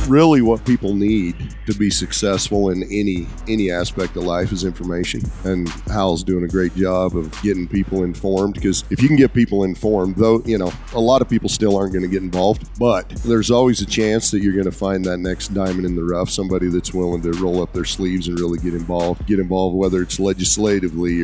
Really what people need to be successful in any aspect of life is information. And Hal's doing a great job of getting people informed, because if you can get people informed, though, a lot of people still aren't going to get involved, but there's always a chance that you're going to find that next diamond in the rough, somebody that's willing to roll up their sleeves and really get involved, whether it's legislatively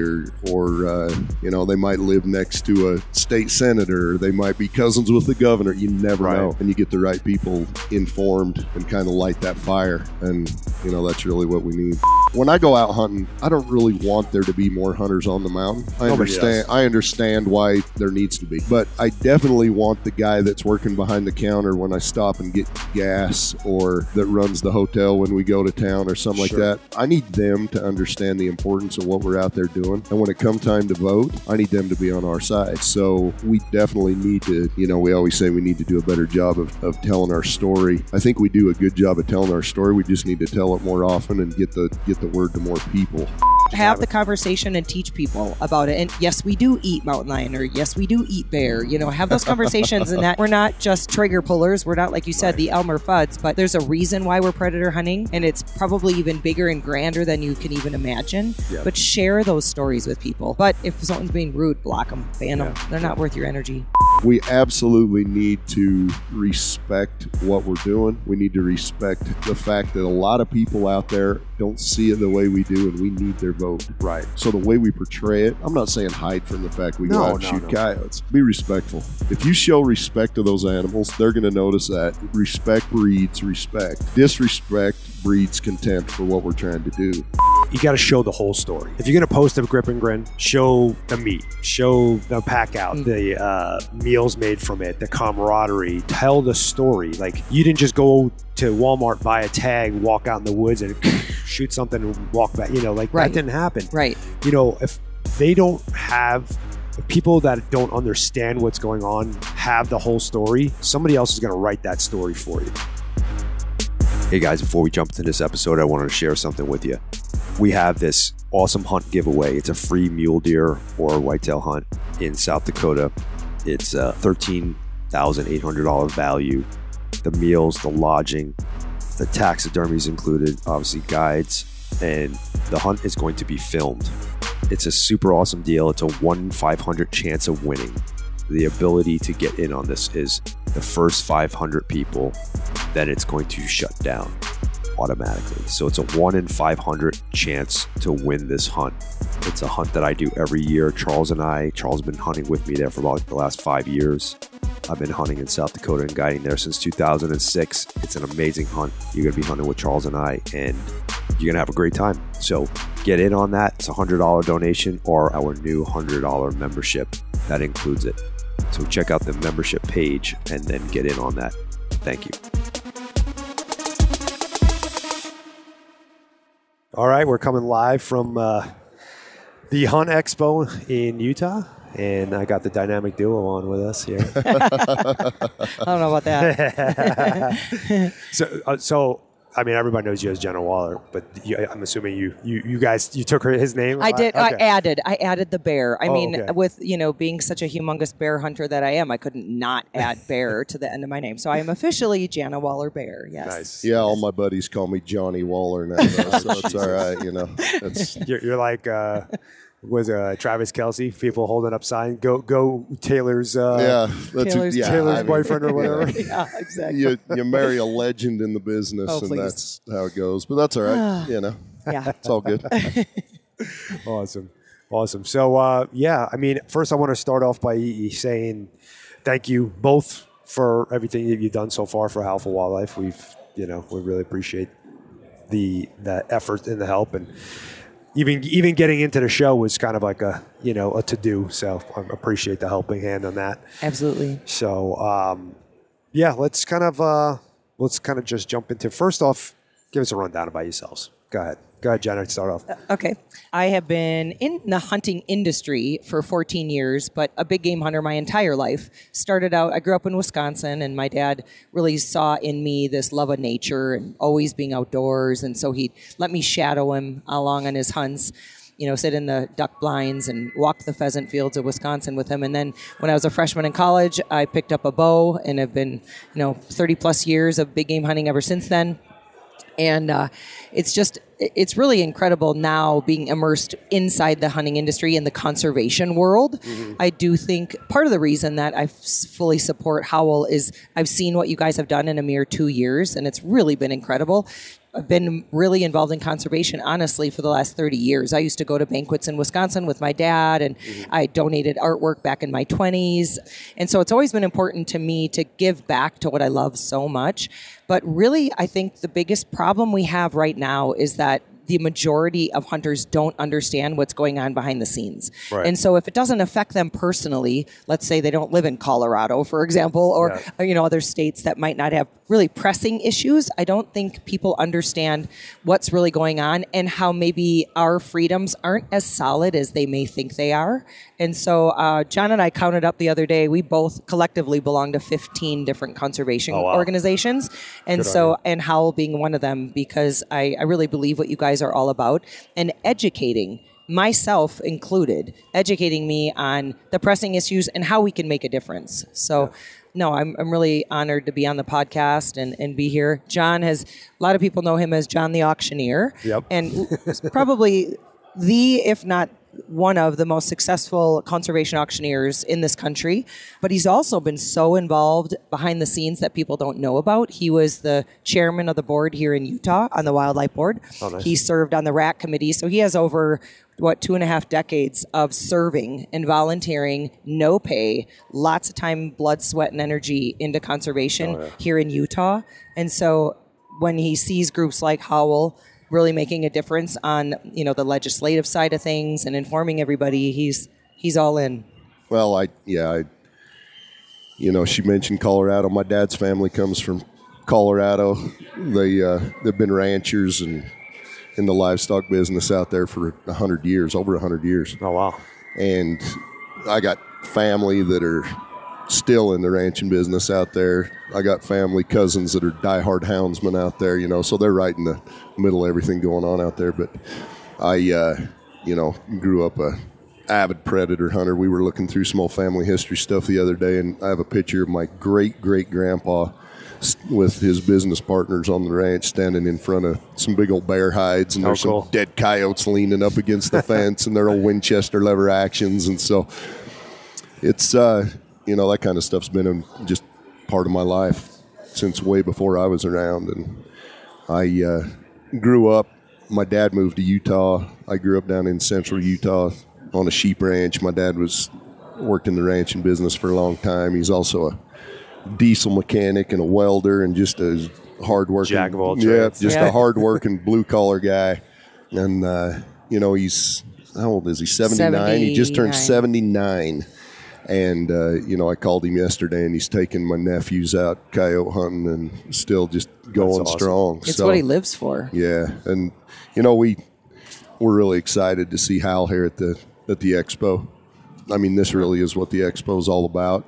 or they might live next to a state senator, or they might be cousins with the governor. You never know. And you get the right people informed and kind of light that fire. And, that's really what we need. When I go out hunting, I don't really want there to be more hunters on the mountain. I understand why there needs to be. But I definitely want the guy that's working behind the counter when I stop and get gas, or that runs the hotel when we go to town or something like that. I need them to understand the importance of what we're out there doing. And when it comes time to vote, I need them to be on our side. So we definitely need to, we always say we need to do a better job of telling our story. I think we do a good job of telling our story. We just need to tell it more often and get the word to more people. Have the conversation and teach people about it. And yes, we do eat mountain lion, or yes, we do eat bear. Have those conversations, and that we're not just trigger pullers. We're not, like you said, the Elmer Fuds, but there's a reason why we're predator hunting, and it's probably even bigger and grander than you can even imagine. Yep. But share those stories with people. But if someone's being rude, block them, ban them. They're not worth your energy. We absolutely need to respect what we're doing. We need to respect the fact that a lot of people out there don't see it the way we do, and we need their vote. Right. So the way we portray it, I'm not saying hide from the fact we go out and shoot coyotes. Be respectful. If you show respect to those animals, they're going to notice that. Respect breeds respect. Disrespect breeds contempt for what we're trying to do. You got to show the whole story. If you're going to post a grip and grin, show the meat, show the pack out, the meals made from it, the camaraderie. Tell the story. Like, you didn't just go to Walmart, buy a tag, walk out in the woods and shoot something and walk back. That didn't happen. Right. If they don't have people that don't understand what's going on, have the whole story, somebody else is going to write that story for you. Hey guys, before we jump into this episode, I wanted to share something with you. We have this awesome hunt giveaway. It's a free mule deer or whitetail hunt in South Dakota. It's a $13,800 value. The meals, the lodging, the taxidermy is included, obviously guides, and the hunt is going to be filmed. It's a super awesome deal. It's a 1 in 500 chance of winning. The ability to get in on this is the first 500 people, then it's going to shut down automatically. So it's a 1 in 500 chance to win this hunt. It's a hunt that I do every year. Charles has been hunting with me there for about the last 5 years. I've been hunting in South Dakota and guiding there since 2006. It's an amazing hunt. You're going to be hunting with Charles and I, and you're going to have a great time. So get in on that. It's a $100 donation or our new $100 membership. That includes it. So check out the membership page and then get in on that. Thank you. All right, we're coming live from the Hunt Expo in Utah, and I got the dynamic duo on with us here. I don't know about that. So I mean, everybody knows you as Jenna Waller, but I'm assuming you guys took his name. I did. Okay. I added the bear. I mean, with being such a humongous bear hunter that I am, I couldn't not add bear to the end of my name. So I am officially Jenna Waller Bear. Yes. Nice. Yeah, all my buddies call me Johnny Waller now, so it's all right. It's you're like. Was Travis Kelce, people holding up sign, go Taylor's Taylor's boyfriend or whatever. Yeah, exactly. You marry a legend in the business, and that's how it goes. But that's all right. Yeah, it's all good. Awesome. So I mean, first I want to start off by saying thank you both for everything that you've done so far for Alpha Wildlife. We really appreciate the effort and the help, and even getting into the show was kind of like a to-do. So I appreciate the helping hand on that. Absolutely. So, let's kind of just jump into, first off, give us a rundown about yourselves. Go ahead. Go ahead, Jenna, start off. Okay. I have been in the hunting industry for 14 years, but a big game hunter my entire life. I grew up in Wisconsin, and my dad really saw in me this love of nature and always being outdoors, and so he'd let me shadow him along on his hunts. sit in the duck blinds and walk the pheasant fields of Wisconsin with him. And then when I was a freshman in college, I picked up a bow and have been, 30 plus years of big game hunting ever since then. And it's really incredible now being immersed inside the hunting industry and the conservation world. Mm-hmm. I do think part of the reason that I fully support Howl is I've seen what you guys have done in a mere 2 years, and it's really been incredible. I've been really involved in conservation, honestly, for the last 30 years. I used to go to banquets in Wisconsin with my dad, and I donated artwork back in my 20s. And so it's always been important to me to give back to what I love so much. But really, I think the biggest problem we have right now is that the majority of hunters don't understand what's going on behind the scenes. Right. And so if it doesn't affect them personally, let's say they don't live in Colorado, for example, or other states that might not have really pressing issues, I don't think people understand what's really going on and how maybe our freedoms aren't as solid as they may think they are. And so John and I counted up the other day, we both collectively belong to 15 different conservation organizations. And and Howl being one of them, because I really believe what you guys are all about, and educating, myself included, educating me on the pressing issues and how we can make a difference. So no, I'm really honored to be on the podcast and be here. John a lot of people know him as John the Auctioneer. Yep. And probably if not one of the most successful conservation auctioneers in this country, but he's also been so involved behind the scenes that people don't know about. He was the chairman of the board here in Utah on the Wildlife Board. Oh, nice. He served on the RAC committee, so he has over 2.5 decades of serving and volunteering, no pay, lots of time, blood, sweat, and energy into conservation here in Utah. And so when he sees groups like Howl really making a difference on, the legislative side of things and informing everybody, he's all in. Well, she mentioned Colorado. My dad's family comes from Colorado. They've been ranchers and in the livestock business out there for over 100 years. Oh, wow. And I got family that are still in the ranching business out there. I got family cousins that are diehard houndsmen out there, so they're right in the middle of everything going on out there. But I, grew up a avid predator hunter. We were looking through some old family history stuff the other day, and I have a picture of my great-great-grandpa with his business partners on the ranch standing in front of some big old bear hides, and there's some dead coyotes leaning up against the fence and their old Winchester lever actions. And so it's, that kind of stuff's been just part of my life since way before I was around. And I grew up, my dad moved to Utah. I grew up down in central Utah on a sheep ranch. My dad worked in the ranching business for a long time. He's also a diesel mechanic and a welder and just a hard-working, jack of all trades. A hard-working blue-collar guy. And, he's, how old is he, 79? He just turned 79. And, I called him yesterday, and he's taking my nephews out coyote hunting and still just going strong. It's what he lives for. Yeah. And, we're really excited to see Hal here at the expo. I mean, this really is what the expo is all about,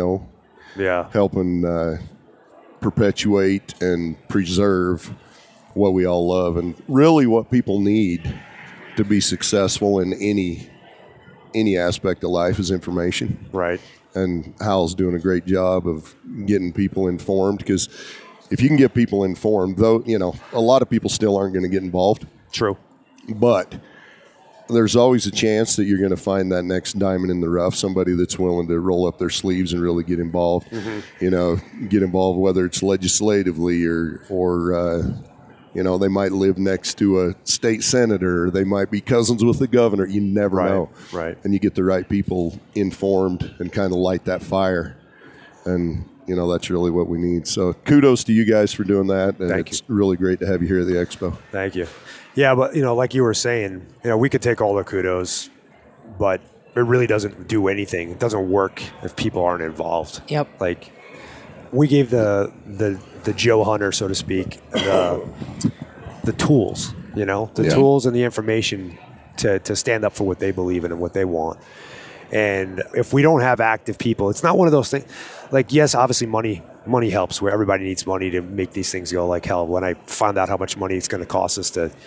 helping perpetuate and preserve what we all love. And really what people need to be successful in any aspect of life is information. Right. And Hal's doing a great job of getting people informed, because if you can get people informed, though, a lot of people still aren't going to get involved. True. But there's always a chance that you're going to find that next diamond in the rough, somebody that's willing to roll up their sleeves and really get involved. Mm-hmm. Get involved, whether it's legislatively or they might live next to a state senator, or they might be cousins with the governor. You never know. Right. And you get the right people informed and kind of light that fire. And, that's really what we need. So kudos to you guys for doing that. And it's really great to have you here at the expo. Thank you. Yeah, but, like you were saying, we could take all the kudos, but it really doesn't do anything. It doesn't work if people aren't involved. Yep. Like, we gave the Joe Hunter, so to speak, the tools, tools and the information to stand up for what they believe in and what they want. And if we don't have active people, it's not one of those things. Like, yes, obviously money helps, where everybody needs money to make these things go like hell. When I found out how much money it's going to cost us to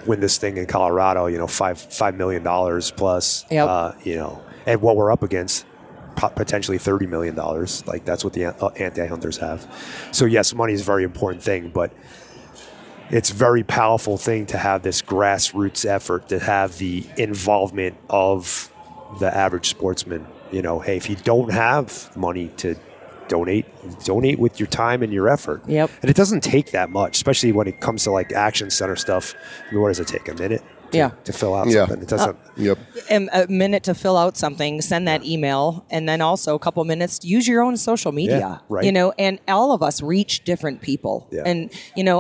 win this thing in Colorado, $5 million plus, Yep. And what we're up against, potentially $30 million. Like that's what the anti-hunters have. So yes, money is a very important thing, but it's a very powerful thing to have this grassroots effort, to have the involvement of the average sportsman. Hey, if you don't have money to donate with your time and your effort. Yep. And it doesn't take that much, especially when it comes to like action center stuff. What does it take? A minute? To fill out something. It doesn't. Yep. A minute to fill out something, send that email, and then also a couple minutes to use your own social media. Yeah, right. And all of us reach different people. Yeah. And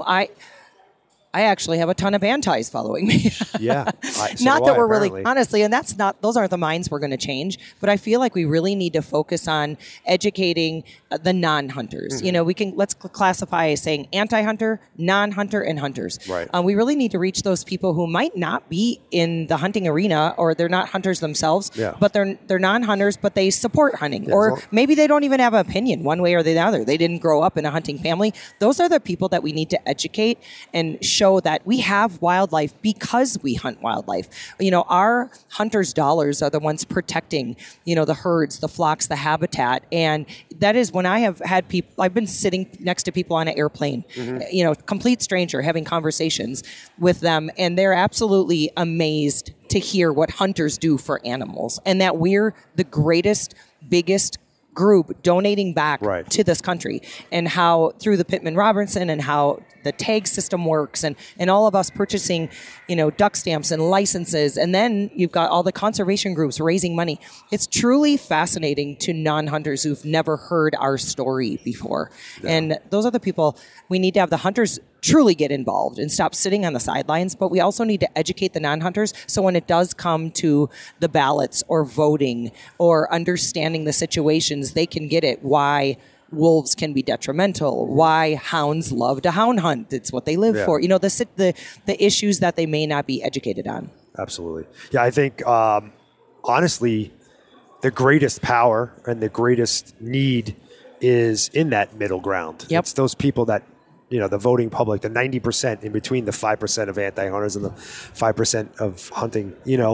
I actually have a ton of antis following me. Yeah. Not that we're really, honestly, and those aren't the minds we're going to change, but I feel like we really need to focus on educating the non-hunters. Mm-hmm. Let's classify as saying anti-hunter, non-hunter, and hunters. Right. We really need to reach those people who might not be in the hunting arena, or they're not hunters themselves, but they're non-hunters, but they support hunting, or maybe they don't even have an opinion one way or the other. They didn't grow up in a hunting family. Those are the people that we need to educate and show that we have wildlife because we hunt wildlife. Our hunters' dollars are the ones protecting, the herds, the flocks, the habitat. And that is when I have had people, I've been sitting next to people on an airplane, complete stranger, having conversations with them. And they're absolutely amazed to hear what hunters do for animals, and that we're the greatest, biggest group donating back to this country, and how through the Pittman Robertson and how the tag system works, and all of us purchasing, duck stamps and licenses. And then you've got all the conservation groups raising money. It's truly fascinating to non-hunters who've never heard our story before. Yeah. And those are the people we need to have the hunters truly get involved and stop sitting on the sidelines. But we also need to educate the non-hunters, so when it does come to the ballots or voting or understanding the situations, they can get it. Why wolves can be detrimental, why hounds love to hound hunt. It's what they live for. The issues that they may not be educated on. Absolutely. Yeah, I think, honestly, the greatest power and the greatest need is in that middle ground. Yep. It's those people that, the voting public, the 90% in between the 5% of anti-hunters and the 5% of hunting,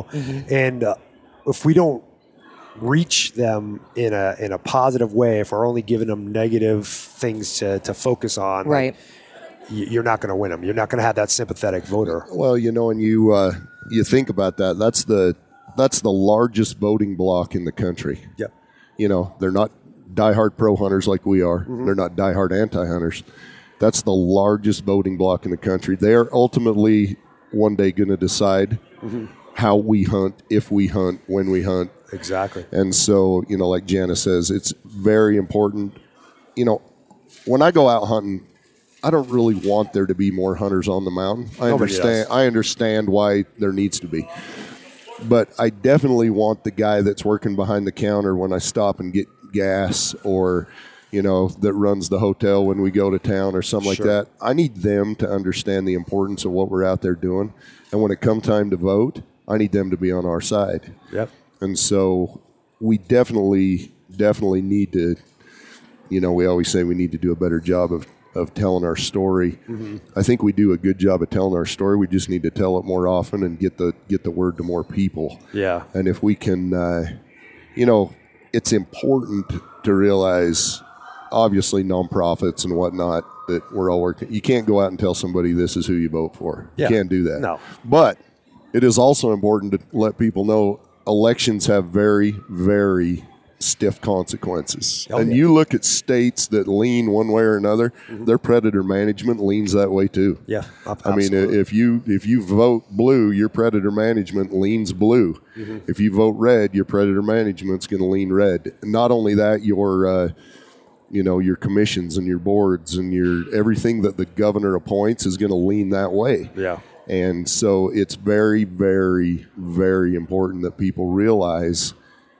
and if we don't reach them in a positive way, if we're only giving them negative things to focus on, you're not going to win them. You're not going to have that sympathetic voter. Well, and you think about that. That's the largest voting bloc in the country. Yep. They're not diehard pro hunters like we are. Mm-hmm. They're not diehard anti-hunters. That's the largest voting bloc in the country. They are ultimately one day going to decide how we hunt, if we hunt, when we hunt. Exactly. And so, like Jana says, it's very important. When I go out hunting, I don't really want there to be more hunters on the mountain. I understand why there needs to be. But I definitely want the guy that's working behind the counter when I stop and get gas, or that runs the hotel when we go to town or something like that. I need them to understand the importance of what we're out there doing. And when it comes time to vote, I need them to be on our side. Yep. And so we definitely need to, we always say we need to do a better job of telling our story. Mm-hmm. I think we do a good job of telling our story. We just need to tell it more often and get the word to more people. Yeah. And if we can, it's important to realize, obviously, nonprofits and whatnot, that we're all working. You can't go out and tell somebody this is who you vote for. Yeah. You can't do that. No. But it is also important to let people know elections have very, very stiff consequences. You look at states that lean one way or another, their predator management leans that way too. Yeah, absolutely. I mean, if you vote blue, your predator management leans blue. Mm-hmm. If you vote red, your predator management's going to lean red. Not only that, your commissions and your boards and your everything that the governor appoints is going to lean that way. Yeah. And so it's very, very, very important that people realize,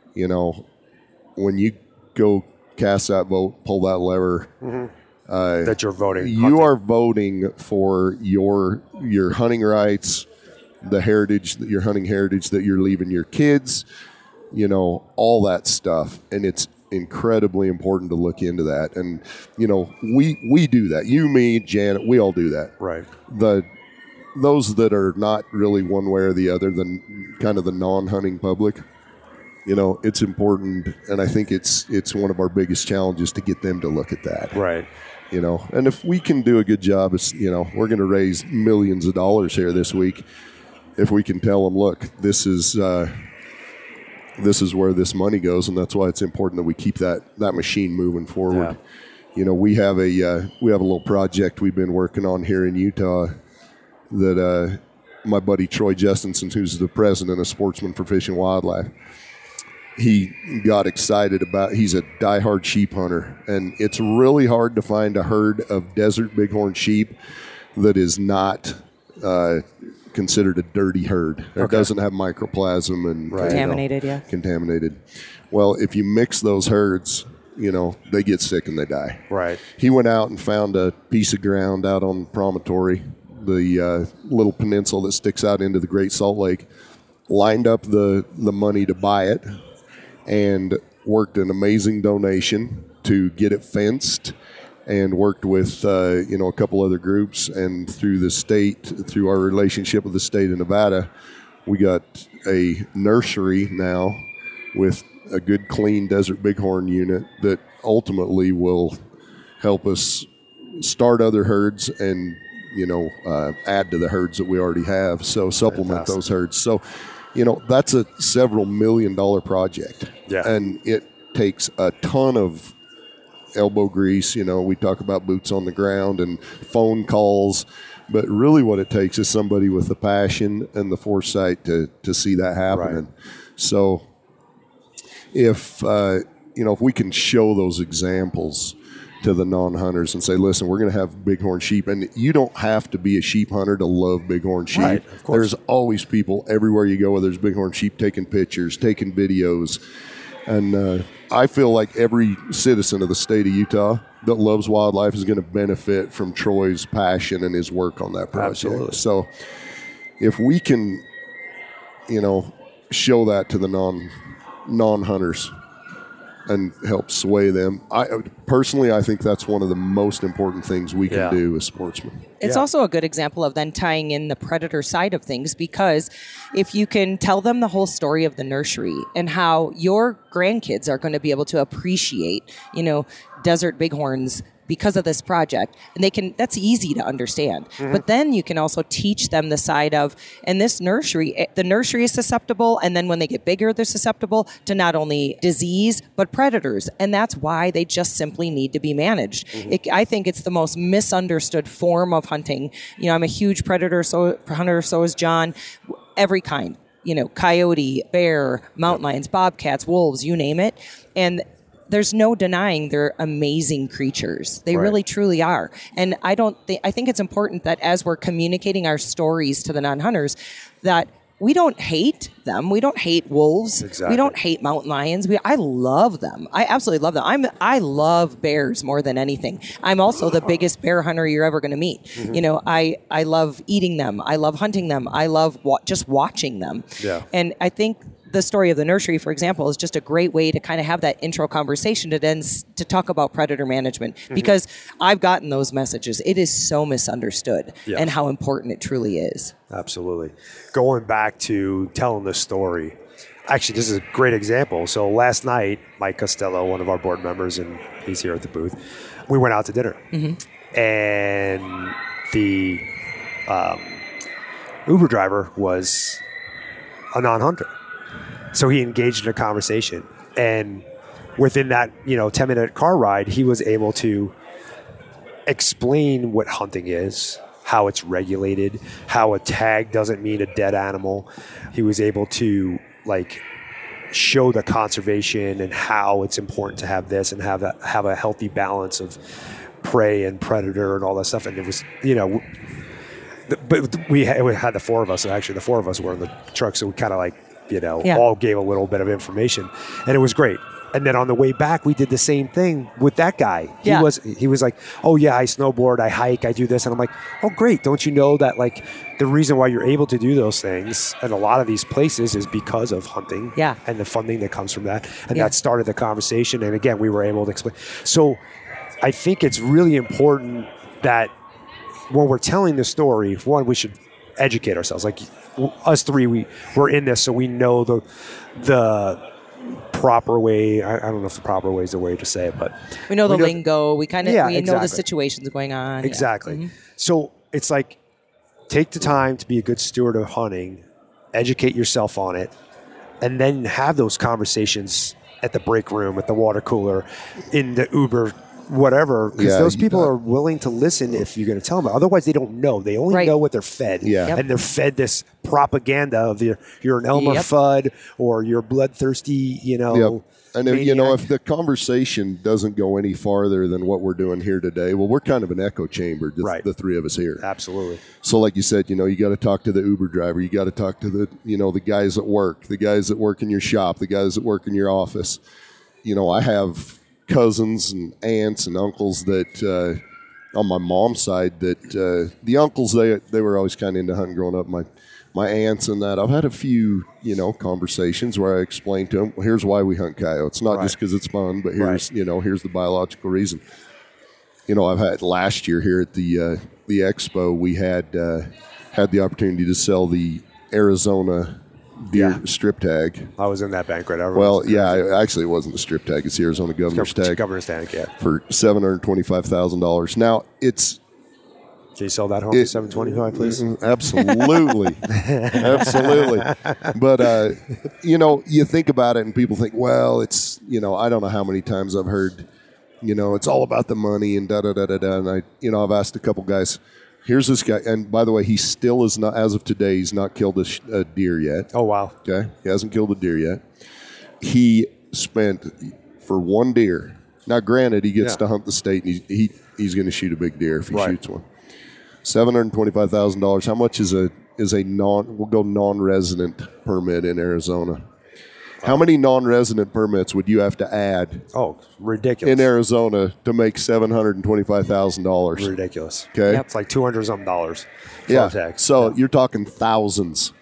when you go cast that vote, pull that lever, that you're voting. You are voting for your hunting rights, the heritage, your hunting heritage that you're leaving your kids, all that stuff. And it's incredibly important to look into that. And, we do that. You, me, Janet, we all do that. Right. those that are not really one way or the other, the kind of the non-hunting public, it's important, and I think it's one of our biggest challenges to get them to look at that. Right. And if we can do a good job, we're going to raise millions of dollars here this week. If we can tell them, look, this is where this money goes, and that's why it's important that we keep that machine moving forward. Yeah. We have a little project we've been working on here in Utah that my buddy Troy Justinson, who's the president of Sportsmen for Fish and Wildlife, he got excited about. He's a diehard sheep hunter, and it's really hard to find a herd of desert bighorn sheep that is not considered a dirty herd. It doesn't have mycoplasm and contaminated. Contaminated. Well, if you mix those herds, they get sick and they die. Right. He went out and found a piece of ground out on Promontory, the little peninsula that sticks out into the Great Salt Lake, lined up the money to buy it, and worked an amazing donation to get it fenced, and worked with a couple other groups, and through our relationship with the state of Nevada, we got a nursery now with a good clean desert bighorn unit that ultimately will help us start other herds and add to the herds that we already have, so supplement those herds. So that's a several $1 million project. Yeah. And it takes a ton of elbow grease. We talk about boots on the ground and phone calls, but really what it takes is somebody with the passion and the foresight to see that happening. Right. So if we can show those examples to the non-hunters and say, listen, we're going to have bighorn sheep, and you don't have to be a sheep hunter to love bighorn sheep. Right, of course. There's always people everywhere you go where there's bighorn sheep taking pictures, taking videos, and I feel like every citizen of the state of Utah that loves wildlife is going to benefit from Troy's passion and his work on that project. Absolutely. So if we can, show that to the non-hunters and help sway them. I think that's one of the most important things we can do as sportsmen. It's also a good example of then tying in the predator side of things, because if you can tell them the whole story of the nursery and how your grandkids are going to be able to appreciate, desert bighorns because of this project, and that's easy to understand. Mm-hmm. But then you can also teach them the side of, and the nursery is susceptible, and then when they get bigger, they're susceptible to not only disease, but predators. And that's why they just simply need to be managed. Mm-hmm. I think it's the most misunderstood form of hunting. I'm a huge predator hunter, so is John. Every kind, coyote, bear, mountain lions, bobcats, wolves, you name it. And there's no denying they're amazing creatures. They really, truly are. And I think it's important that as we're communicating our stories to the non-hunters, that we don't hate them. We don't hate wolves. Exactly. We don't hate mountain lions. I love them. I absolutely love them. I love bears more than anything. I'm also the biggest bear hunter you're ever going to meet. Mm-hmm. I love eating them. I love hunting them. I love just watching them. Yeah. And I think the story of the nursery, for example, is just a great way to kind of have that intro conversation to talk about predator management, because I've gotten those messages. It is so misunderstood and how important it truly is. Absolutely. Going back to telling the story, actually, this is a great example. So last night, Mike Costello, one of our board members, and he's here at the booth, we went out to dinner. Mm-hmm. And the Uber driver was a non-hunter. So he engaged in a conversation, and within that 10-minute car ride, he was able to explain what hunting is, how it's regulated, how a tag doesn't mean a dead animal. He was able to show the conservation and how it's important to have this and have a healthy balance of prey and predator and all that stuff. And it was but we had the four of us, and actually the four of us were in the truck, so we kind of all gave a little bit of information, and it was great. And then on the way back, we did the same thing with that guy. Yeah. He was like, oh yeah, I snowboard, I hike, I do this. And I'm like, oh great. Don't you know that the reason why you're able to do those things in a lot of these places is because of hunting and the funding that comes from that. And that started the conversation. And again, we were able to explain. So I think it's really important that when we're telling the story, one, we should educate ourselves. Like us three, we're in this, so we know the proper way. I don't know if the proper way is the way to say it, but we know the lingo. We kind of know the exactly. situations going on. Exactly. Yeah. Mm-hmm. So it's like, take the time to be a good steward of hunting, educate yourself on it, and then have those conversations at the break room, at the water cooler, in the Uber, whatever, because those people are willing to listen if you're going to tell them. Otherwise, they don't know. They only know what they're fed. Yeah. Yep. And they're fed this propaganda of you're an Elmer Fudd or you're bloodthirsty, Yep. And if, maniac. if the conversation doesn't go any farther than what we're doing here today, well, we're kind of an echo chamber, the three of us here. Absolutely. So like you said, you got to talk to the Uber driver. You got to talk to the guys at work, the guys that work in your shop, the guys that work in your office. I have cousins and aunts and uncles that on my mom's side that the uncles, they were always kind of into hunting growing up. My aunts and that, I've had a few, conversations where I explained to them, well, here's why we hunt coyotes. Not just because it's fun, but here's, here's the biological reason. I've had last year here at the expo, we had the opportunity to sell the Arizona deer strip tag. I was in that banquet. Actually, it wasn't the strip tag. It's the Arizona governor's tag. Governor's tag, yeah. For $725,000. Now, Can you sell that home for $725, please? Absolutely. Absolutely. But, you think about it and people think, well, it's, I don't know how many times I've heard, it's all about the money and da-da-da-da-da. And I've asked a couple guys, here's this guy. And by the way, he still is not, as of today, he's not killed a deer yet. Oh, wow. Okay. He hasn't killed a deer yet. He spent for one deer. Now, granted, he gets to hunt the state and he's going to shoot a big deer if he shoots one. $725,000. How much is a non-resident permit in Arizona? How many non-resident permits would you have to add? Oh, ridiculous. In Arizona to make $725,000. Ridiculous. Okay. It's like $200-something dollars. So you're talking thousands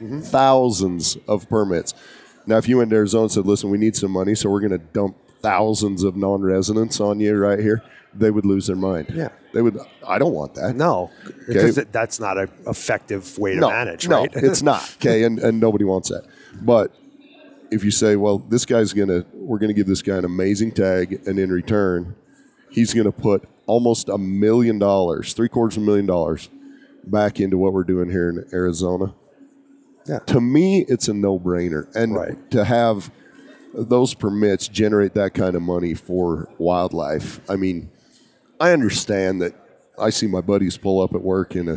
of permits. Now, if you went to Arizona and said, listen, we need some money, so we're going to dump thousands of non-residents on you right here, they would lose their mind. Yeah. They would. I don't want that. No, because that's not an effective way to manage, right? No, it's not. Okay, and nobody wants that. But if you say, well, we're gonna give this guy an amazing tag, and in return, he's gonna put almost $1 million, $750,000 back into what we're doing here in Arizona. Yeah. To me, it's a no-brainer, and to have those permits generate that kind of money for wildlife. I mean, I understand that I see my buddies pull up at work in a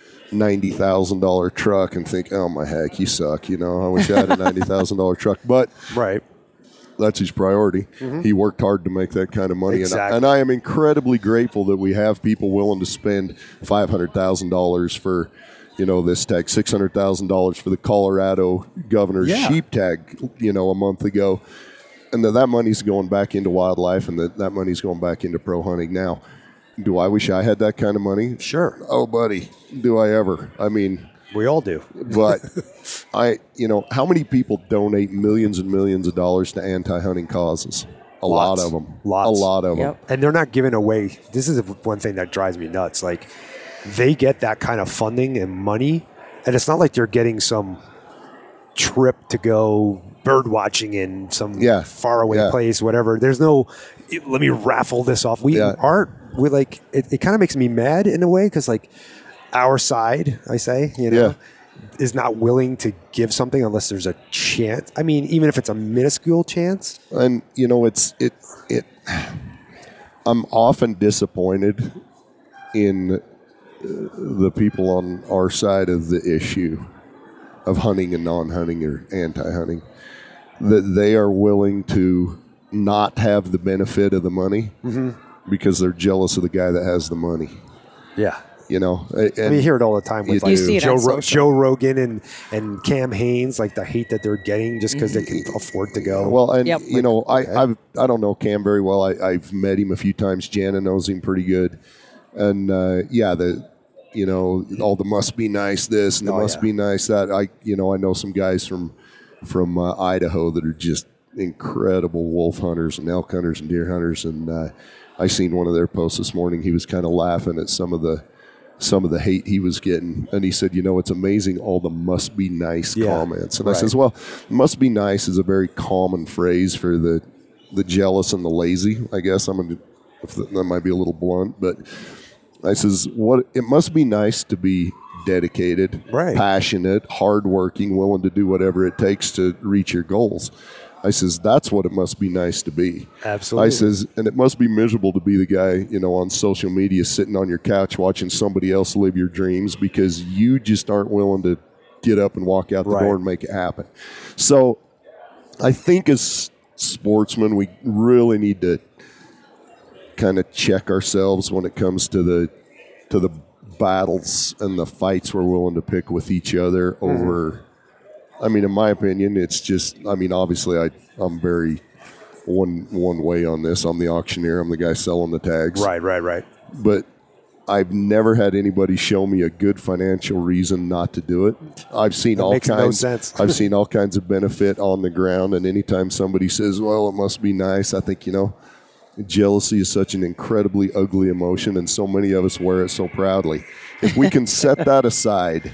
$90,000 truck and think, oh my heck, you suck. I wish I had a $90,000 truck. But that's his priority. Mm-hmm. He worked hard to make that kind of money. Exactly. And I am incredibly grateful that we have people willing to spend $500,000 for, this tag, $600,000 for the Colorado governor's sheep tag, a month ago. And that money's going back into wildlife, and that money's going back into pro hunting now. Do I wish I had that kind of money? Sure. Oh, buddy, do I ever? I mean, we all do. But how many people donate millions and millions of dollars to anti-hunting causes? A lot of them. A lot of them. And they're not giving away. This is one thing that drives me nuts. Like, they get that kind of funding and money, and it's not like they're getting some trip to go bird watching in some faraway place, whatever. There's no, let me raffle this off. We like it kind of makes me mad in a way, because like our side, I say, is not willing to give something unless there's a chance. I mean, even if it's a minuscule chance. And I'm often disappointed in the people on our side of the issue of hunting and non-hunting or anti-hunting, that they are willing to not have the benefit of the money because they're jealous of the guy that has the money. Yeah. And you hear it all the time with like Joe Rogan and Cam Haines, like the hate that they're getting just because they can afford to go. Well, and I don't know Cam very well. I've met him a few times. Jana knows him pretty good, and all the must be nice this and the must be nice that. I know some guys from Idaho that are just incredible wolf hunters and elk hunters and deer hunters, and I seen one of their posts this morning. He was kind of laughing at some of the some of the hate he was getting. And he said, it's amazing all the must be nice comments. And I says, well, must be nice is a very common phrase for the jealous and the lazy, I guess. That might be a little blunt, but I says, it must be nice to be dedicated, passionate, hardworking, willing to do whatever it takes to reach your goals. I says, that's what it must be nice to be. Absolutely. I says, and it must be miserable to be the guy, on social media sitting on your couch watching somebody else live your dreams because you just aren't willing to get up and walk out the door and make it happen. So I think as sportsmen, we really need to kind of check ourselves when it comes to the battles and the fights we're willing to pick with each other over. In my opinion, it's just, obviously I'm very one way on this. I'm the auctioneer. I'm the guy selling the tags. Right. But I've never had anybody show me a good financial reason not to do it. I've seen all kinds. No sense. I've seen all kinds of benefit on the ground, and anytime somebody says, "Well, it must be nice," I think jealousy is such an incredibly ugly emotion, and so many of us wear it so proudly. If we can set that aside,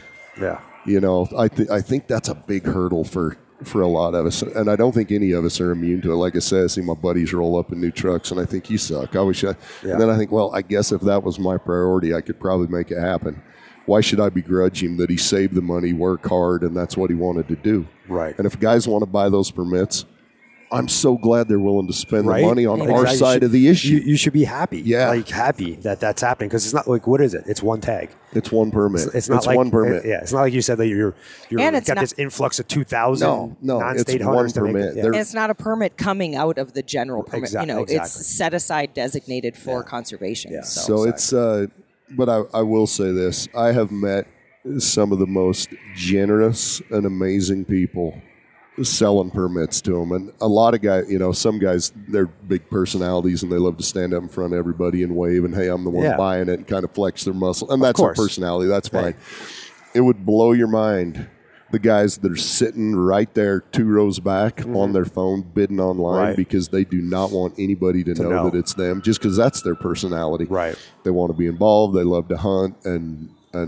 I think that's a big hurdle for a lot of us, and I don't think any of us are immune to it. Like I said, I see my buddies roll up in new trucks, and I think you suck. And then I think, well, I guess if that was my priority, I could probably make it happen. Why should I begrudge him that he saved the money, work hard, and that's what he wanted to do? Right. And if guys want to buy those permits, I'm so glad they're willing to spend the money on our side of the issue. You should be happy. Yeah. Happy that that's happening because it's not like, what is it? It's one tag. It's one permit. It's not like, one permit. It's not like you said that you've got this influx of 2,000 non-state it's hunters. one permit. And it's not a permit coming out of the general permit. Exactly. It's set aside, designated for conservation. Yeah. So it's, but I will say this. I have met some of the most generous and amazing people selling permits to them, and a lot of guys, some guys, they're big personalities and they love to stand up in front of everybody and wave and, hey, I'm the one buying it, and kind of flex their muscle, and that's their personality. That's fine. It would blow your mind, the guys that are sitting right there 2 rows back on their phone bidding online because they do not want anybody to know that it's them, just because that's their personality. Right. They want to be involved. They love to hunt, and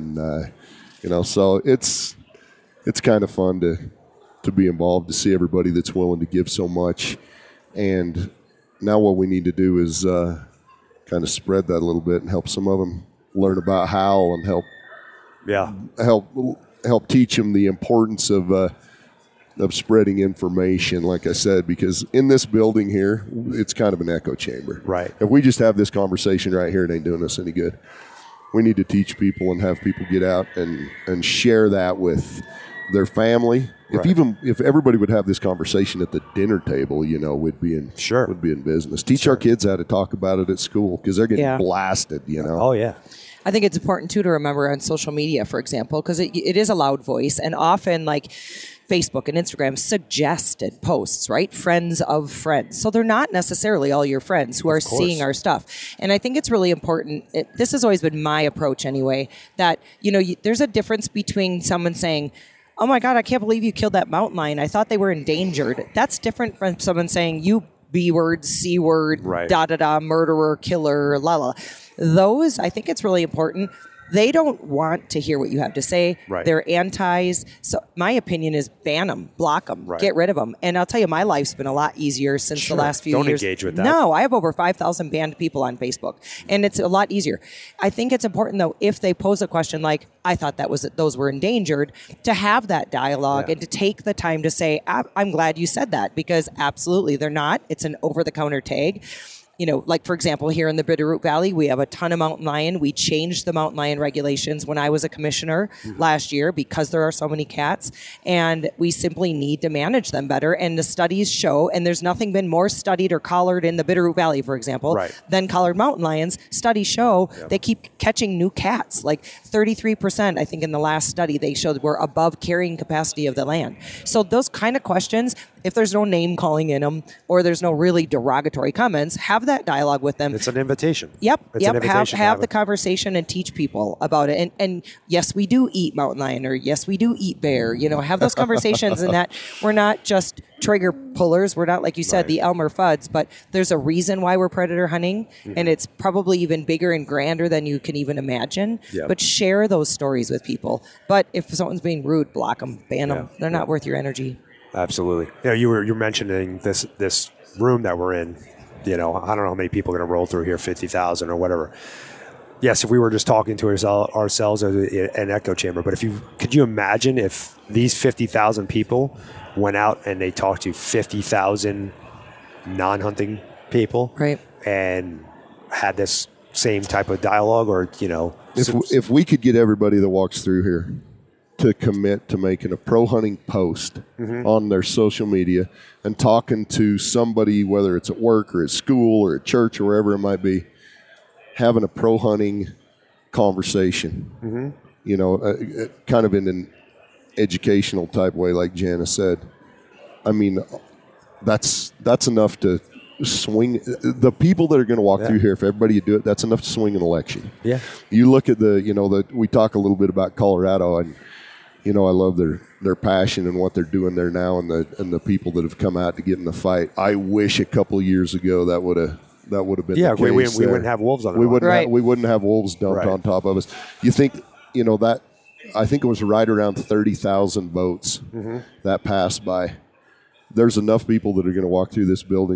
so it's kind of fun to be involved, to see everybody that's willing to give so much. And now what we need to do is kind of spread that a little bit and help some of them learn about how, and help teach them the importance of spreading information, like I said, because in this building here, it's kind of an echo chamber. Right. If we just have this conversation right here, it ain't doing us any good. We need to teach people and have people get out and share that with their family. If everybody would have this conversation at the dinner table, we'd be in business. Teach our kids how to talk about it at school, because they're getting blasted. Oh yeah. I think it's important too to remember on social media, for example, because it is a loud voice, and often like Facebook and Instagram suggested posts, right? Friends of friends. So they're not necessarily all your friends who are seeing our stuff. And I think it's really important. This has always been my approach anyway, that, there's a difference between someone saying, oh my God, I can't believe you killed that mountain lion. I thought they were endangered. That's different from someone saying, you B word, C word, murderer, killer, la la. Those, I think it's really important. They don't want to hear what you have to say. Right. They're antis. So my opinion is ban them, block them, get rid of them. And I'll tell you, my life's been a lot easier since the last few years. Don't engage with that. No, I have over 5,000 banned people on Facebook, and it's a lot easier. I think it's important, though, if they pose a question like, I thought those were endangered, to have that dialogue and to take the time to say, I'm glad you said that, because absolutely they're not. It's an over-the-counter tag. Like, for example, here in the Bitterroot Valley, we have a ton of mountain lion. We changed the mountain lion regulations when I was a commissioner last year because there are so many cats, and we simply need to manage them better. And the studies show, and there's nothing been more studied or collared in the Bitterroot Valley, for example, than collared mountain lions. Studies show they keep catching new cats, like 33%, I think in the last study they showed were above carrying capacity of the land. So those kind of questions, if there's no name calling in them or there's no really derogatory comments, have that dialogue with them. It's an invitation. Yep. It's an invitation Have the conversation and teach people about it. And yes, we do eat mountain lion, or yes, we do eat bear. Have those conversations, and that we're not just trigger pullers. We're not, like you said, the Elmer Fuds, but there's a reason why we're predator hunting, and it's probably even bigger and grander than you can even imagine. Yep. But share those stories with people. But if someone's being rude, block them, ban them. They're not worth your energy. Absolutely. You're mentioning this room that we're in. I don't know how many people are going to roll through here, 50,000 or whatever. Yes, if we were just talking to ourselves as an echo chamber, but could you imagine if these 50,000 people went out and they talked to 50,000 non-hunting people, right, and had this same type of dialogue, or if we could get everybody that walks through here to commit to making a pro hunting post on their social media and talking to somebody, whether it's at work or at school or at church or wherever it might be, having a pro hunting conversation, kind of in an educational type way, like Jana said. I mean, that's enough to swing the people that are going to walk through here. If everybody would do it, that's enough to swing an election. Yeah. You look at we talk a little bit about Colorado, and I love their passion and what they're doing there now, and the people that have come out to get in the fight. I wish a couple of years ago that would have been the case. We wouldn't have wolves on it. We wouldn't have wolves dumped on top of us. You think that? I think it was right around 30,000 votes that passed by. There's enough people that are going to walk through this building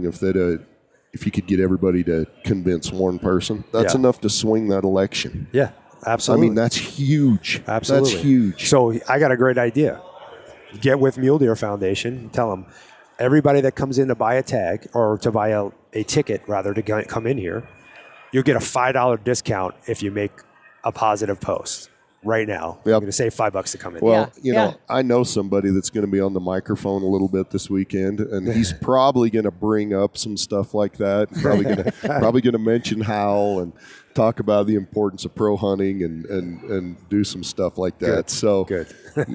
if you could get everybody to convince one person. That's enough to swing that election. Yeah, absolutely. I mean, that's huge. Absolutely. That's huge. So I got a great idea. Get with Mule Deer Foundation. Tell them everybody that comes in to buy a tag, or to buy a ticket, rather, to come in here, you'll get a $5 discount if you make a positive post. Right now, I'm going to save $5 to come in. Well, I know somebody that's going to be on the microphone a little bit this weekend, and he's probably going to bring up some stuff like that. Probably going to mention Hal and talk about the importance of pro hunting and do some stuff like that. Good. So, good.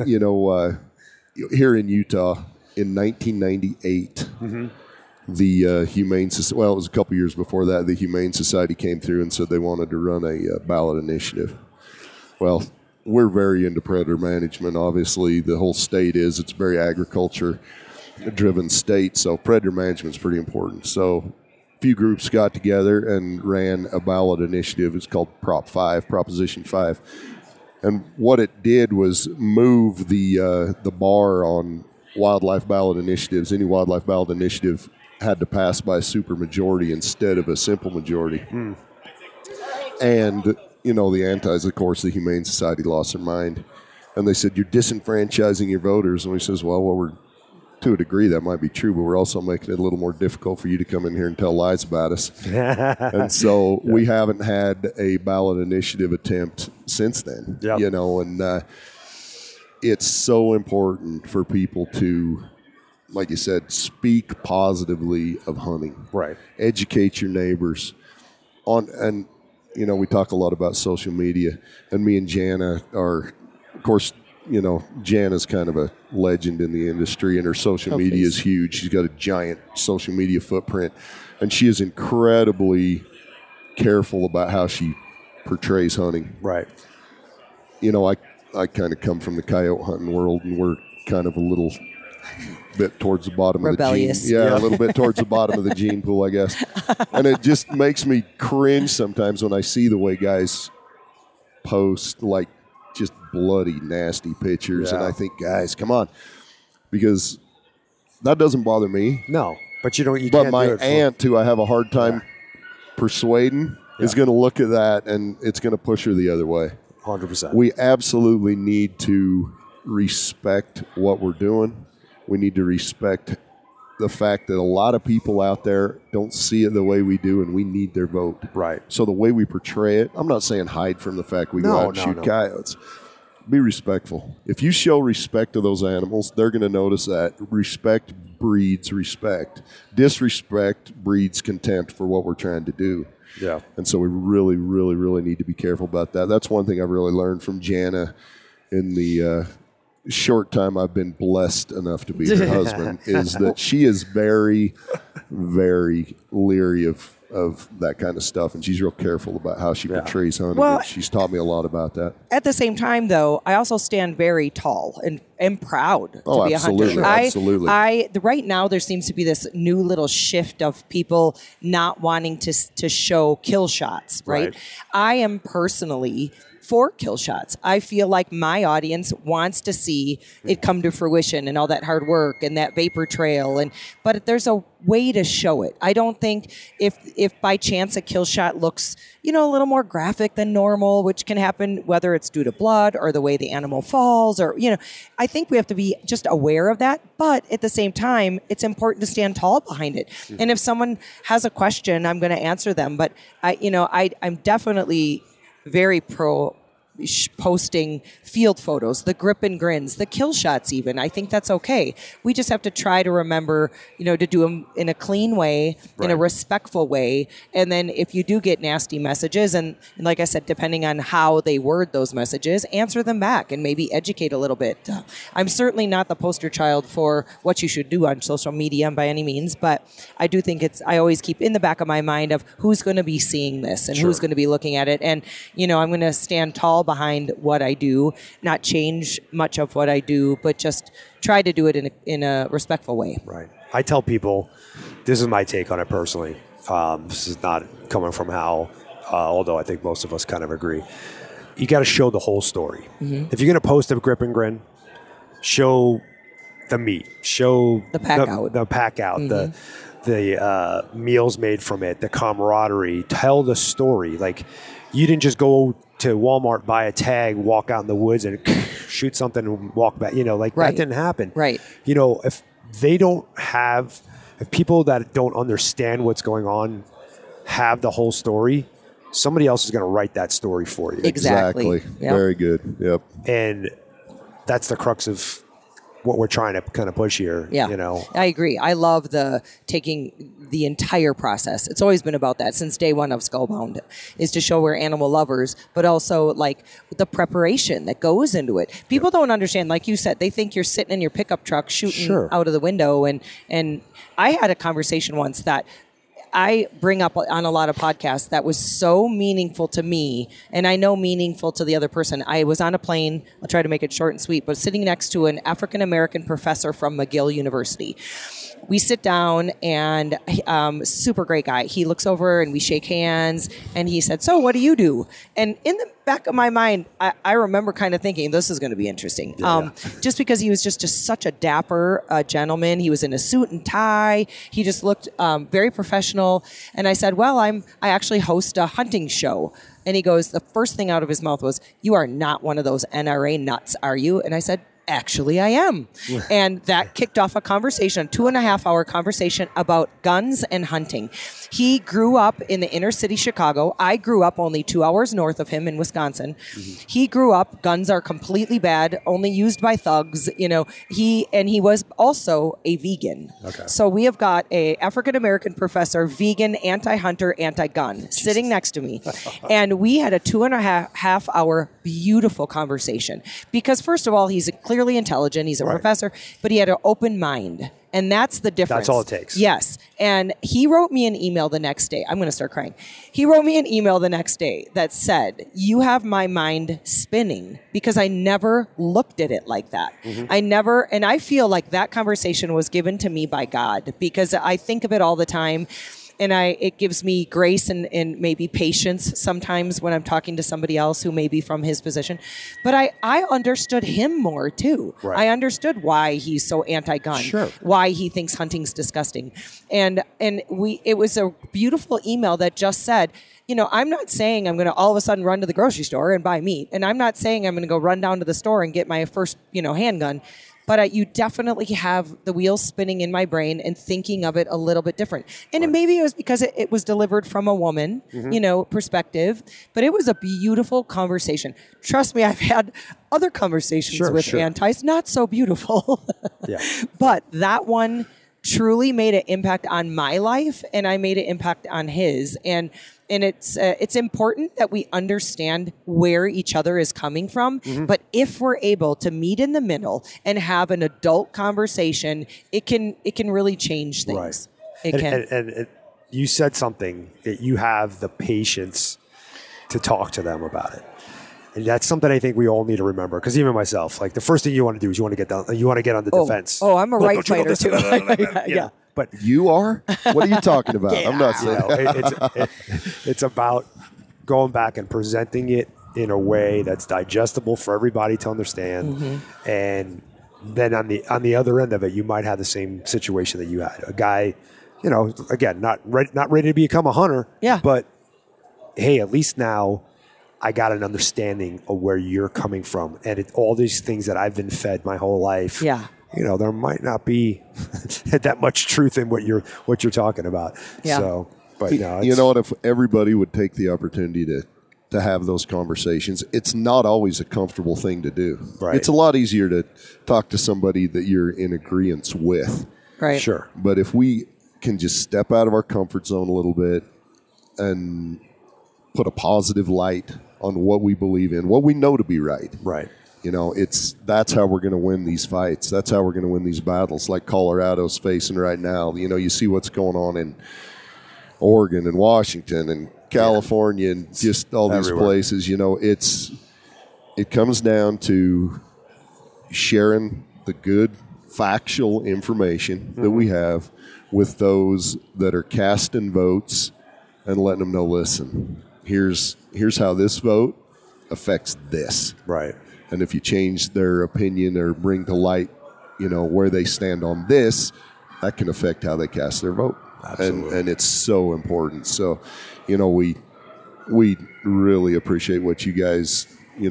Here in Utah in 1998. The Humane Society, well, it was a couple years before that, the Humane Society came through and said they wanted to run a ballot initiative. Well, we're very into predator management. Obviously, the whole state is. It's a very agriculture-driven state, so predator management is pretty important. So a few groups got together and ran a ballot initiative. It's called Proposition 5. And what it did was move the bar on wildlife ballot initiatives. Any wildlife ballot initiative had to pass by a supermajority instead of a simple majority. And the antis, of course, the Humane Society lost their mind. And they said, you're disenfranchising your voters. And we says, well, we're to a degree that might be true, but we're also making it a little more difficult for you to come in here and tell lies about us. And so we haven't had a ballot initiative attempt since then. And it's so important for people to, like you said, speak positively of hunting. Right. Educate your neighbors and we talk a lot about social media, and me and Jana are, of course, Jana's kind of a legend in the industry, and her social media is huge. She's got a giant social media footprint, and she is incredibly careful about how she portrays hunting. Right. I kind of come from the coyote hunting world, and we're kind of a little bit towards the bottom Rebellious. of the gene. Yeah, a little bit towards the bottom of the gene pool, I guess. And it just makes me cringe sometimes when I see the way guys post like just bloody, nasty pictures. And I think, guys, come on. Because that doesn't bother me. No, but you But can't my do it aunt, who I have a hard time persuading, is going to look at that and it's going to push her the other way. 100%. We absolutely need to respect what we're doing. We need to respect the fact that a lot of people out there don't see it the way we do, and we need their vote. Right. So the way we portray it, I'm not saying hide from the fact we go out and shoot coyotes. Be respectful. If you show respect to those animals, they're going to notice that. Respect breeds respect. Disrespect breeds contempt for what we're trying to do. Yeah. And so we really, really, really need to be careful about that. That's one thing I've really learned from Jana in the short time I've been blessed enough to be her husband is that she is very, very leery of that kind of stuff, and she's real careful about how she portrays hunting. Well, she's taught me a lot about that. At the same time, though, I also stand very tall and am proud to be a hunter. Absolutely. Right now, there seems to be this new little shift of people not wanting to show kill shots, right? I am personally for kill shots. I feel like my audience wants to see it come to fruition and all that hard work and that vapor trail. But there's a way to show it. I don't think if by chance a kill shot looks, a little more graphic than normal, which can happen whether it's due to blood or the way the animal falls or, I think we have to be just aware of that. But at the same time, it's important to stand tall behind it. Mm-hmm. And if someone has a question, I'm going to answer them. But I'm definitely very pro posting field photos, the grip and grins, the kill shots even. I think that's okay. We just have to try to remember, to do them in a clean way, in a respectful way. And then if you do get nasty messages, and like I said, depending on how they word those messages, answer them back and maybe educate a little bit. I'm certainly not the poster child for what you should do on social media by any means, but I do think I always keep in the back of my mind of who's going to be seeing this and who's going to be looking at it. And, I'm going to stand tall behind what I do, not change much of what I do, but just try to do it in a respectful way. Right. I tell people, this is my take on it personally. This is not coming from Hal, although I think most of us kind of agree. You got to show the whole story. Mm-hmm. If you're going to post a grip and grin, show the meat, show the pack out, mm-hmm. the meals made from it, the camaraderie, tell the story. Like, you didn't just go to Walmart, buy a tag, walk out in the woods and shoot something and walk back. That didn't happen. Right. If people that don't understand what's going on have the whole story, somebody else is going to write that story for you. Exactly. Yep. Very good. Yep. And that's the crux of what we're trying to kind of push here. Yeah. I agree. I love taking the entire process. It's always been about that since day one of Skullbound, is to show we're animal lovers, but also like the preparation that goes into it. People don't understand, like you said, they think you're sitting in your pickup truck shooting out of the window. And I had a conversation once that I bring up on a lot of podcasts that was so meaningful to me, and I know meaningful to the other person. I was on a plane, I'll try to make it short and sweet, but sitting next to an African-American professor from McGill University. We sit down, and super great guy. He looks over and we shake hands, and he said, "So what do you do?" And in the back of my mind, I remember kind of thinking, this is going to be interesting. Just because he was just such a dapper gentleman. He was in a suit and tie. He just looked very professional. And I said, well, I actually host a hunting show. And he goes, the first thing out of his mouth was, "You are not one of those NRA nuts, are you?" And I said, "Actually, I am." And that kicked off a conversation, a 2.5-hour conversation about guns and hunting. He grew up in the inner city Chicago. I grew up only 2 hours north of him in Wisconsin. Mm-hmm. He grew up, guns are completely bad, only used by thugs. He was also a vegan. Okay. So we have got a African-American professor, vegan, anti-hunter, anti-gun, sitting next to me. And we had a 2.5-hour beautiful conversation. Because first of all, he's clearly intelligent. He's a professor, but he had an open mind. And that's the difference. That's all it takes. Yes. And he wrote me an email the next day. I'm going to start crying. He wrote me an email the next day that said, "You have my mind spinning," because I never looked at it like that. Mm-hmm. And I feel like that conversation was given to me by God, because I think of it all the time. And it gives me grace and maybe patience sometimes when I'm talking to somebody else who may be from his position. But I understood him more too. Right. I understood why he's so anti-gun, why he thinks hunting's disgusting. And it was a beautiful email that just said, I'm not saying I'm going to all of a sudden run to the grocery store and buy meat. And I'm not saying I'm going to go run down to the store and get my first, handgun. But you definitely have the wheels spinning in my brain and thinking of it a little bit different. And maybe it was because it was delivered from a woman, perspective. But it was a beautiful conversation. Trust me, I've had other conversations with antis, not so beautiful. But that one truly made an impact on my life, and I made an impact on his. And it's important that we understand where each other is coming from. But if we're able to meet in the middle and have an adult conversation, it can really change things. Right. And you said something that you have the patience to talk to them about it. And that's something I think we all need to remember. Because even myself, like the first thing you want to do is you want to get on the defense. Oh, I'm a right fighter too. Yeah. But You are? What are you talking about? I'm not saying. it's about going back and presenting it in a way that's digestible for everybody to understand. And then on the other end of it, you might have the same situation that you had. A guy, again, not ready to become a hunter. Yeah. But hey, at least now I got an understanding of where you're coming from, and all these things that I've been fed my whole life. Yeah. There might not be that much truth in what you're talking about. Yeah. So, but You know what? If everybody would take the opportunity to have those conversations, it's not always a comfortable thing to do. Right. It's a lot easier to talk to somebody that you're in agreement with. Right. Sure. But if we can just step out of our comfort zone a little bit and put a positive light on what we believe in, what we know to be right. Right. That's how we're going to win these fights. That's how we're going to win these battles like Colorado's facing right now. You see what's going on in Oregon and Washington and California and just all these everywhere. places. It comes down to sharing the good factual information that we have with those that are casting votes and letting them know, listen, here's how this vote affects this. Right. And if you change their opinion or bring to light, where they stand on this, that can affect how they cast their vote. Absolutely. And it's so important. So, we really appreciate what you guys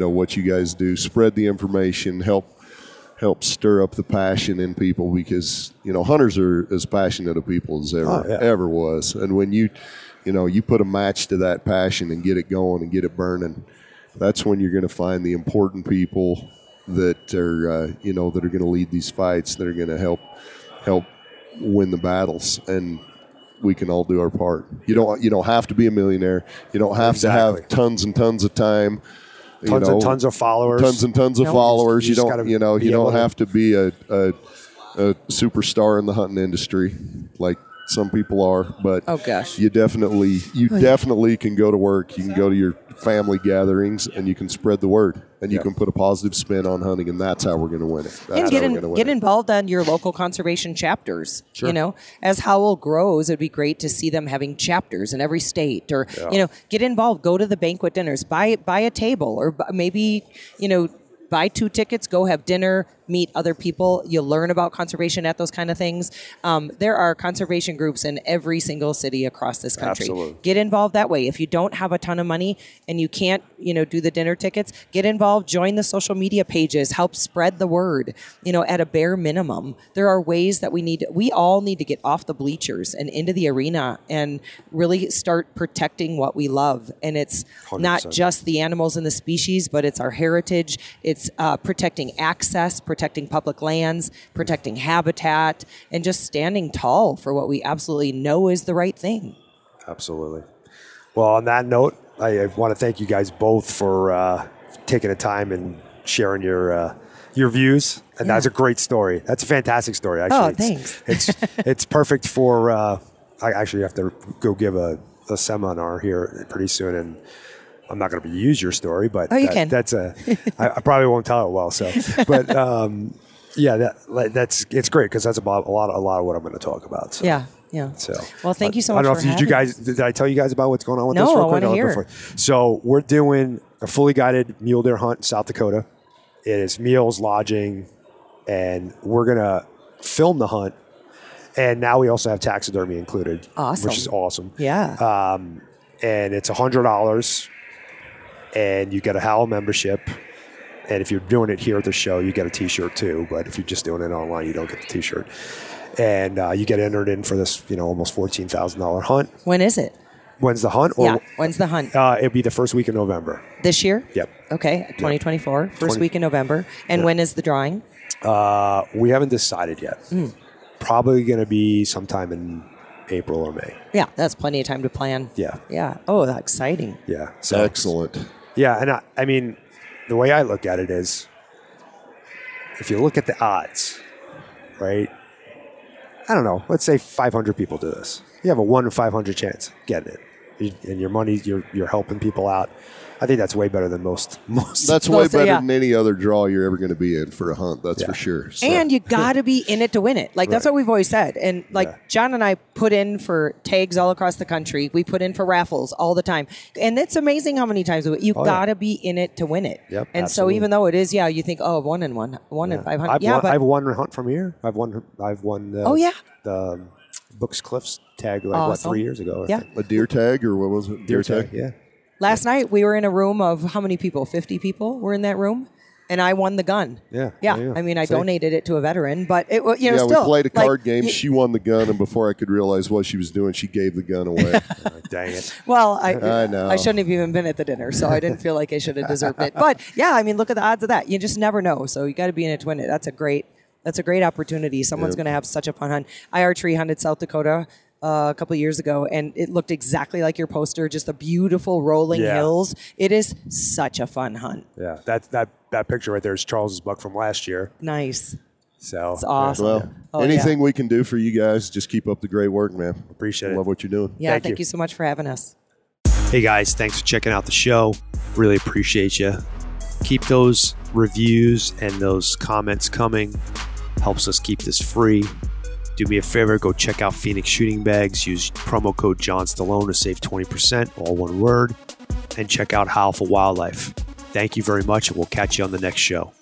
do. Spread the information, help stir up the passion in people, because, hunters are as passionate of people as ever was. And when you put a match to that passion and get it going and get it burning, that's when you're going to find the important people that are, that are going to lead these fights, that are going to help win the battles, and we can all do our part. You don't have to be a millionaire. You don't have to have tons and tons of time. Tons and tons of followers. Tons and tons of followers. You don't have to be a superstar in the hunting industry like some people are, but Oh gosh. you definitely can go to work. You can go to your family gatherings, and you can spread the word, and you can put a positive spin on hunting, and that's how we're going to win it. That's And get involved on your local conservation chapters. Sure. As Howell grows, it'd be great to see them having chapters in every state, or get involved. Go to the banquet dinners, buy a table, or maybe buy 2 tickets, go have dinner, meet other people. You'll learn about conservation at those kind of things. There are conservation groups in every single city across this country. Absolutely. Get involved that way. If you don't have a ton of money and you can't, do the dinner tickets, get involved, join the social media pages, help spread the word, at a bare minimum. There are ways that we all need to get off the bleachers and into the arena and really start protecting what we love. And it's 100%. not just the animals and the species, but it's our heritage. It's protecting access, protecting public lands, protecting habitat, and just standing tall for what we absolutely know is the right thing. Absolutely. Well, on that note, I want to thank you guys both for taking the time and sharing your views. And that's a great story. That's a fantastic story, actually. Oh, thanks. It's perfect for. I actually have to go give a seminar here pretty soon, and I'm not going to use your story, but you can. That's I probably won't tell it well. So, but it's great because that's about a lot of what I'm going to talk about. So. Yeah. So, well, thank you so much. I don't know if did I tell you guys about what's going on with this? No, real I quick? want to hear. So we're doing a fully guided mule deer hunt in South Dakota. It is meals, lodging, and we're going to film the hunt. And now we also have taxidermy included, Awesome. which is awesome. Yeah. And it's $100, and you get a Howell membership. And if you're doing it here at the show, you get a T-shirt too. But if you're just doing it online, you don't get the T-shirt. And you get entered in for this, almost $14,000 hunt. When is it? When's the hunt? When's the hunt? It'll be the first week in November. This year? Yep. Okay, 2024, first week in November. And when is the drawing? We haven't decided yet. probably going to be sometime in April or May. Yeah, that's plenty of time to plan. Yeah. Yeah. Oh, that's exciting. Yeah. So, Excellent. yeah. And I mean, the way I look at it is, if you look at the odds, right? I don't know. Let's say 500 people do this. You have a 1 in 500 chance getting it. And your money, you're helping people out. I think that's way better than most. That's way better yeah. than any other draw you're ever going to be in for a hunt. That's for sure. So. And you got to be in it to win it. Like, that's what we've always said. And, like, John and I put in for tags all across the country. We put in for raffles all the time. And it's amazing how many times you got to be in it to win it. Yep, and absolutely. So even though it is, you think, 1 in 500. I've won a hunt from here. I've won the Books Cliffs tag, like, Awesome. 3 years ago? Yeah. A deer tag, or what was it? Deer tag, yeah. Last night, we were in a room of how many people? 50 people were in that room. And I won the gun. Yeah. I mean, I donated it to a veteran, but it was, Yeah, still. we played a card game. She won the gun, and before I could realize what she was doing, she gave the gun away. Dang it. Well, I know. I shouldn't have even been at the dinner, so I didn't feel like I should have deserved it. But yeah, I mean, look at the odds of that. You just never know. So you got to be in it to win it. That's a great opportunity. Someone's going to have such a fun hunt. I archery hunted South Dakota a couple of years ago, and it looked exactly like your poster, just the beautiful rolling hills. It is such a fun hunt. Yeah, that picture right there is Charles's buck from last year. Nice. So It's awesome. Well, anything we can do for you guys, just keep up the great work, man. Appreciate it. Love what you're doing. Yeah, Thank thank you. you so much for having us. Hey guys, thanks for checking out the show. Really appreciate you. Keep those reviews and those comments coming. Helps us keep this free. Do me a favor, go check out Phoenix Shooting Bags. Use promo code John Stallone to save 20%, all one word. And check out Howl for Wildlife. Thank you very much, and we'll catch you on the next show.